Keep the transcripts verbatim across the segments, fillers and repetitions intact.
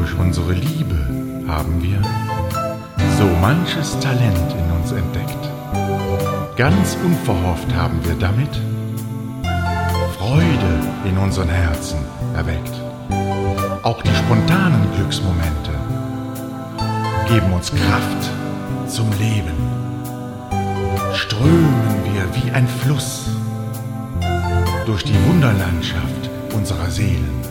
Durch unsere Liebe haben wir so manches Talent in uns entdeckt. Ganz unverhofft haben wir damit Freude in unseren Herzen erweckt. Auch die spontanen Glücksmomente geben uns Kraft zum Leben. Strömen wir wie ein Fluss durch die Wunderlandschaft unserer Seelen.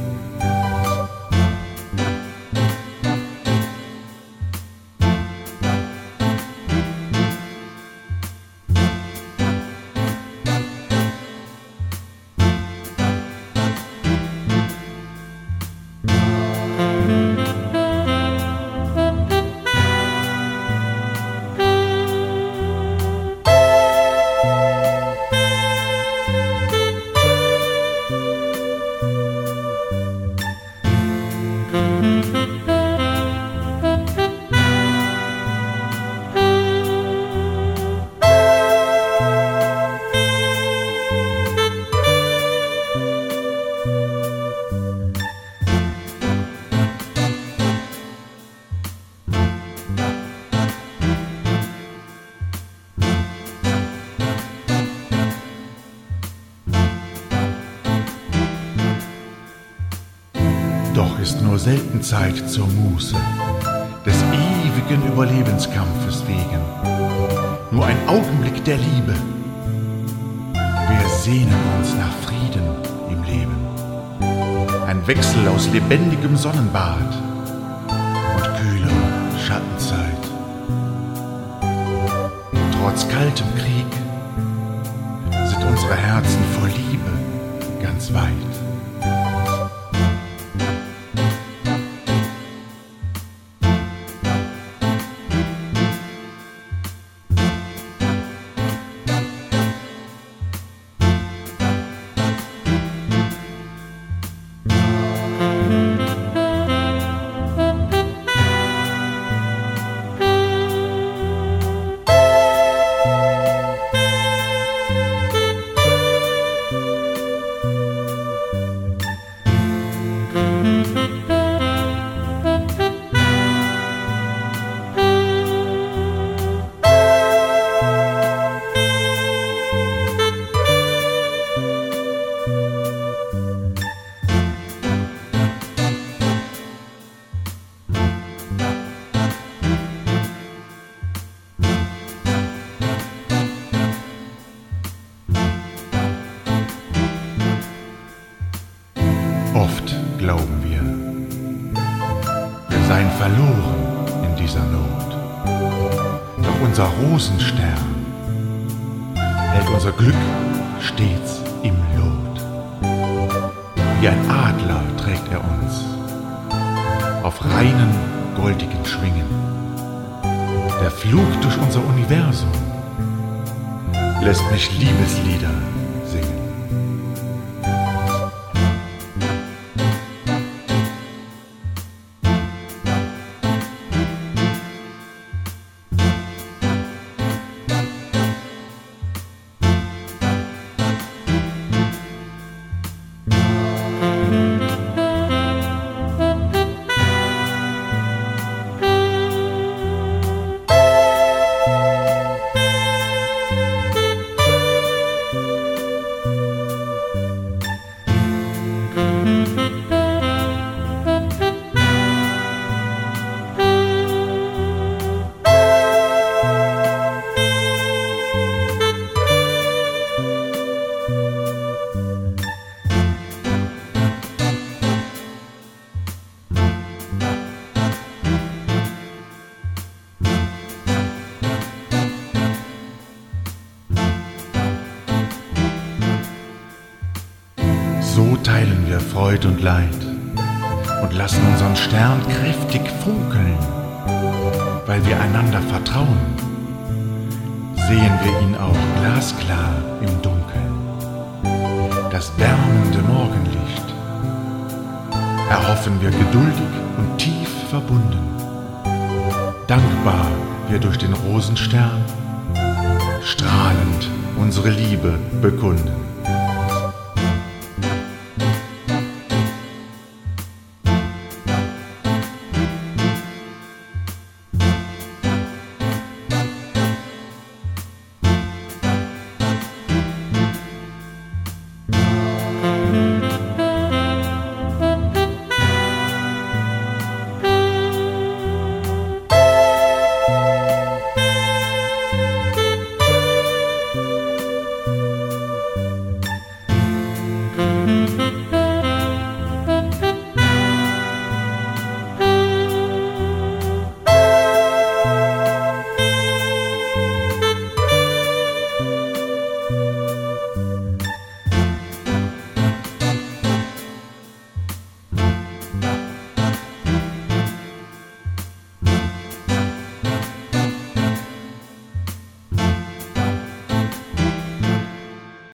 Doch ist nur selten Zeit zur Muße, des ewigen Überlebenskampfes wegen. Nur ein Augenblick der Liebe. Wir sehnen uns nach Frieden im Leben. Ein Wechsel aus lebendigem Sonnenbad und kühler Schattenzeit. Trotz kaltem Krieg sind unsere Herzen voll Liebe ganz weit. Oft glauben wir, wir seien verloren in dieser Not. Doch unser Rosenstern hält unser Glück stets im Lot. Wie ein Adler trägt er uns auf reinen, goldigen Schwingen. Der Flug durch unser Universum lässt mich Liebeslieder singen. So teilen wir Freud und Leid und lassen unseren Stern kräftig funkeln. Weil wir einander vertrauen, sehen wir ihn auch glasklar im Dunkeln. Das wärmende Morgenlicht erhoffen wir geduldig und tief verbunden. Dankbar wir durch den Rosenstern strahlend unsere Liebe bekunden.